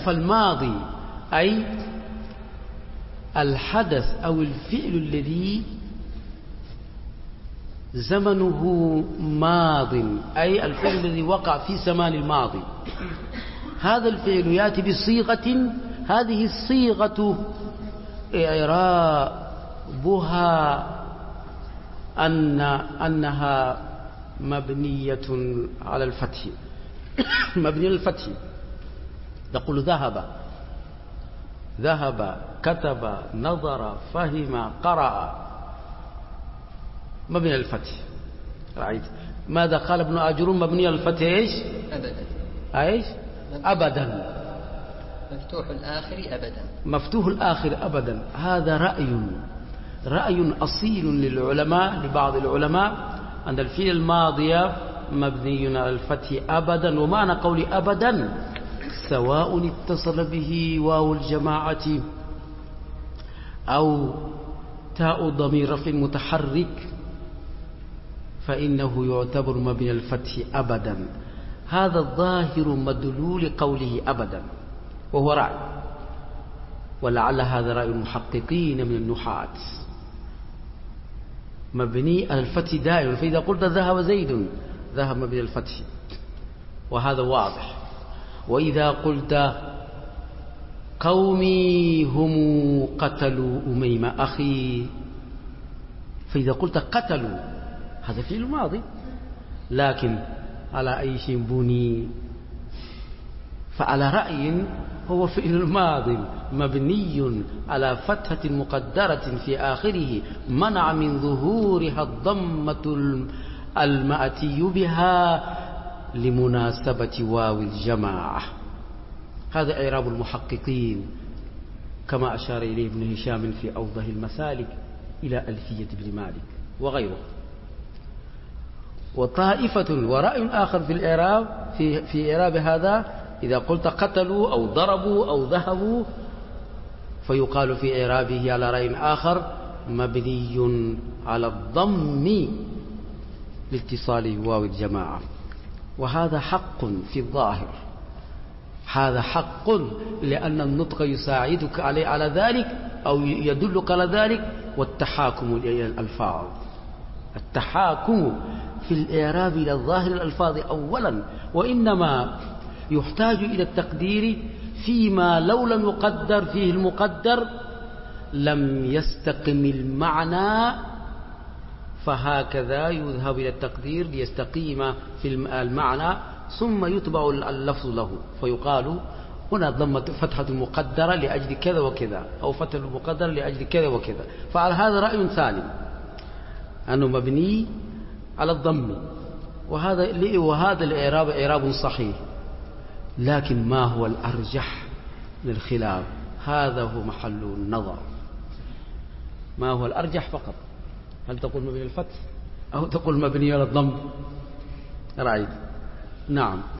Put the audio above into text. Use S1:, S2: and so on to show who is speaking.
S1: فالماضي أي الحدث أو الفعل الذي زمنه ماض، أي الفعل الذي وقع في زمان الماضي. هذا الفعل يأتي بصيغة، هذه الصيغة إعرابها أنها مبنية على الفتح، مبنية للفتح. تقول ذهب، كتب، نظر، فهم، قرأ، مبني للفتح. رأيت ماذا قال ابن أجروم؟ مبني للفتح ايش؟
S2: أبدا.
S1: ايش؟ أبدا.
S2: مفتوح الآخر أبدا.
S1: مفتوح الآخر أبدا. هذا رأي أصيل للعلماء، لبعض العلماء، أن الفعل الماضي مبني على الفتح أبدا. ومعنى قولي أبدا سواء اتصل به واو الجماعة أو تاء ضمير رفع متحرك فإنه يعتبر مبني الفتح أبدا. هذا الظاهر مدلول قوله أبدا، وهو رأي، ولعل هذا رأي المحققين من النحاة. مبني على الفتح دائما، فإذا قلت ذهب زيد ذهب مبني الفتح، وهذا واضح. وإذا قلت قومي هم قتلوا أميمة أخي، فإذا قلت قتلوا هذا فعل ماضي، لكن على أي شيء بني؟ فعلى رأي هو فعل الماضي مبني على فتحة مقدرة في آخره منع من ظهورها الضمة المأتي بها لمناسبة واو الجماعة. هذا إعراب المحققين كما أشار إليه ابن هشام في أوضح المسالك إلى ألفية ابن مالك وغيره. وطائفة ورأي آخر في الإعراب في إعراب هذا، إذا قلت قتلوا أو ضربوا أو ذهبوا فيقال في إعرابه على رأي آخر مبني على الضم لاتصال واو الجماعة. وهذا حق في الظاهر، هذا حق لأن النطق يساعدك على ذلك أو يدلك على ذلك. والتحاكم إلى الألفاظ، التحاكم في الإعراب إلى الظاهر الألفاظ أولا، وإنما يحتاج إلى التقدير فيما لو لم يقدر فيه المقدر لم يستقم المعنى، فهكذا يذهب إلى التقدير ليستقيم في المعنى ثم يتبع اللفظ له، فيقال هنا ضمة فتحة المقدرة لأجل كذا وكذا، أو فتحة المقدرة لأجل كذا وكذا. فعلى هذا رأي ثاني أنه مبني على الضم، وهذا الإعراب إعراب صحيح. لكن ما هو الأرجح للخلاف؟ هذا هو محل النظر. ما هو الأرجح فقط؟ هل تقول مبني الفتح أو تقول مبني على الضم؟ رأيت؟ نعم.